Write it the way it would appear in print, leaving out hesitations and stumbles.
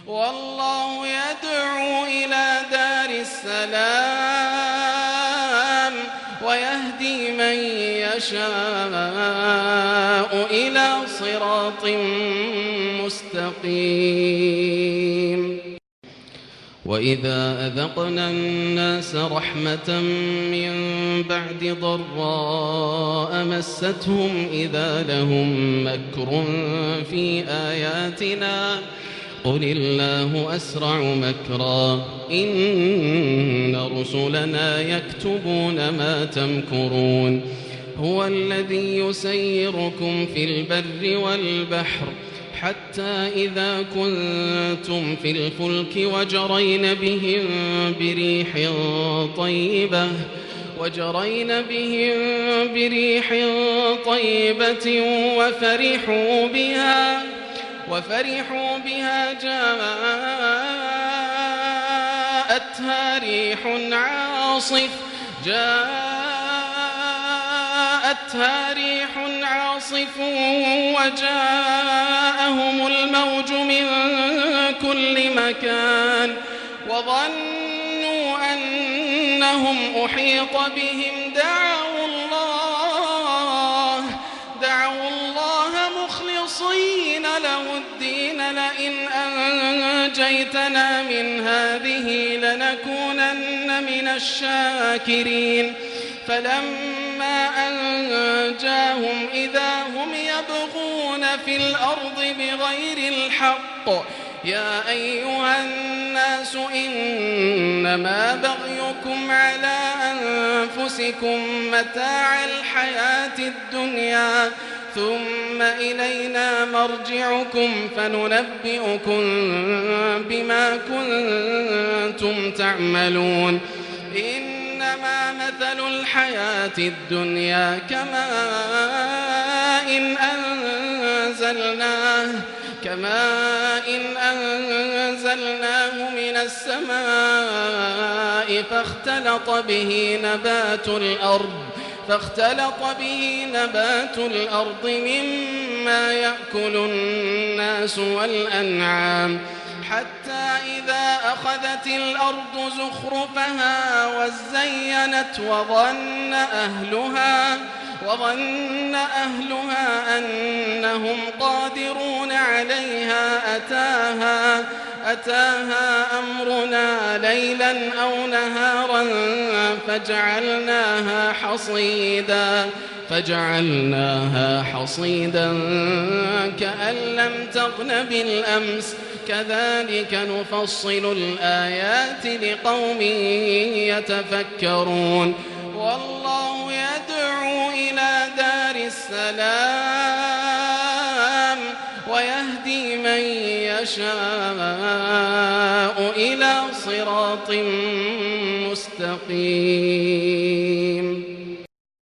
والله يدعو إلى دار السلام ويهدي من يشاء إلى صراط مستقيم. وإذا أذقنا الناس رحمة من بعد ضراء مستهم إذا لهم مكر في آياتنا قل الله أسرع مكرا إن رسلنا يكتبون ما تمكرون هو الذي يسيركم في البر والبحر حتى إذا كنتم في الفلك وجرين بهم بريح طيبة وفرحوا بها جاءتها ريح عاصف وجاءهم الموج من كل مكان وظنوا أنهم أحيط بهم دعوا الله مخلصين له الدين لئن أنجيتنا من هذه لنكونن من الشاكرين فلما أنجاهم إذا هم يبغون في الأرض بغير الحق يا أيها الناس إنما بغيكم على أنفسكم متاع الحياة الدنيا ثم إلينا مرجعكم فننبئكم بما كنتم تعملون إنما مثل الحياة الدنيا كماء أنزلناه من السماء فاختلط به نبات الأرض مما يأكل الناس والأنعام حتى إذا أخذت الأرض زخرفها وزينت وظن أهلها أنهم قادرون عليها أتاها أمرنا ليلا أو نهارا فجعلناها حصيدا كأن لم تغن بالأمس كذلك نفصل الآيات لقوم يتفكرون والله يدعو إلى دار السلام ويهدي من يشاء إلى صراط مستقيم.